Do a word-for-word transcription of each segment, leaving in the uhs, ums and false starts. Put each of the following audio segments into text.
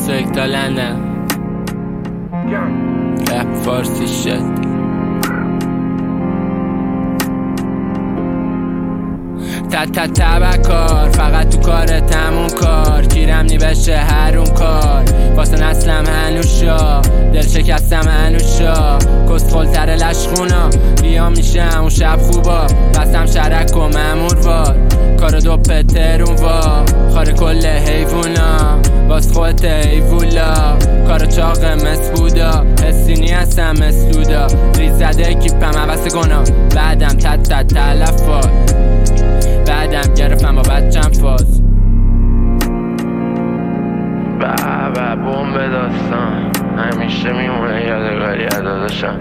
بیست و یک تا لندن رپ فارسی شد. تا تا تبکار فقط تو کار تمون کار کیرم نی بشه هرون کار واسه نسلم هنوشا دل شکستم هنوشا کس خلتر لشخونا بیا میشه همون شب خوبا بستم شرک و ممور وار کار دو پترون وا خاره کل حیوونا باز خودت حیوولا کار چاق مسبودا حسینی هستم مسدودا ریز زده کیپم عوض گنا بعدم تت تت تلفات بعدم گرفتم با بچم فاز بابا بوم به داستان همیشه میمونه یادگاری از داداشم.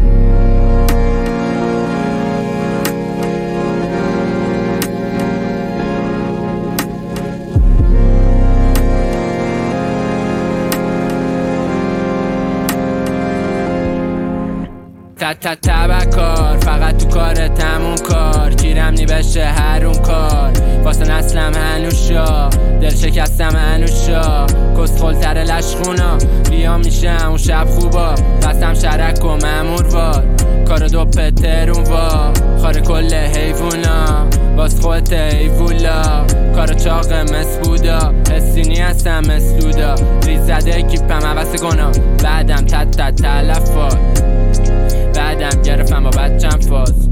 تا تا تبکار فقط تو کار تمون کار کیرم نی بشه هرون کار واسه نسلم هنوشا دل شکستم هنوشا کس خلتر لشخونا بیا میشه همون شب خوبا بستم شرک و ممور وار کار دو پترون وا خاره کل حیوونا باز خودت حیوولا کار چاق مسبودا حسینی هستم مسدودا ریز زده کیپم عوض گنا بعدم تت تت تلفات بعدم گرفتم با بچم فاز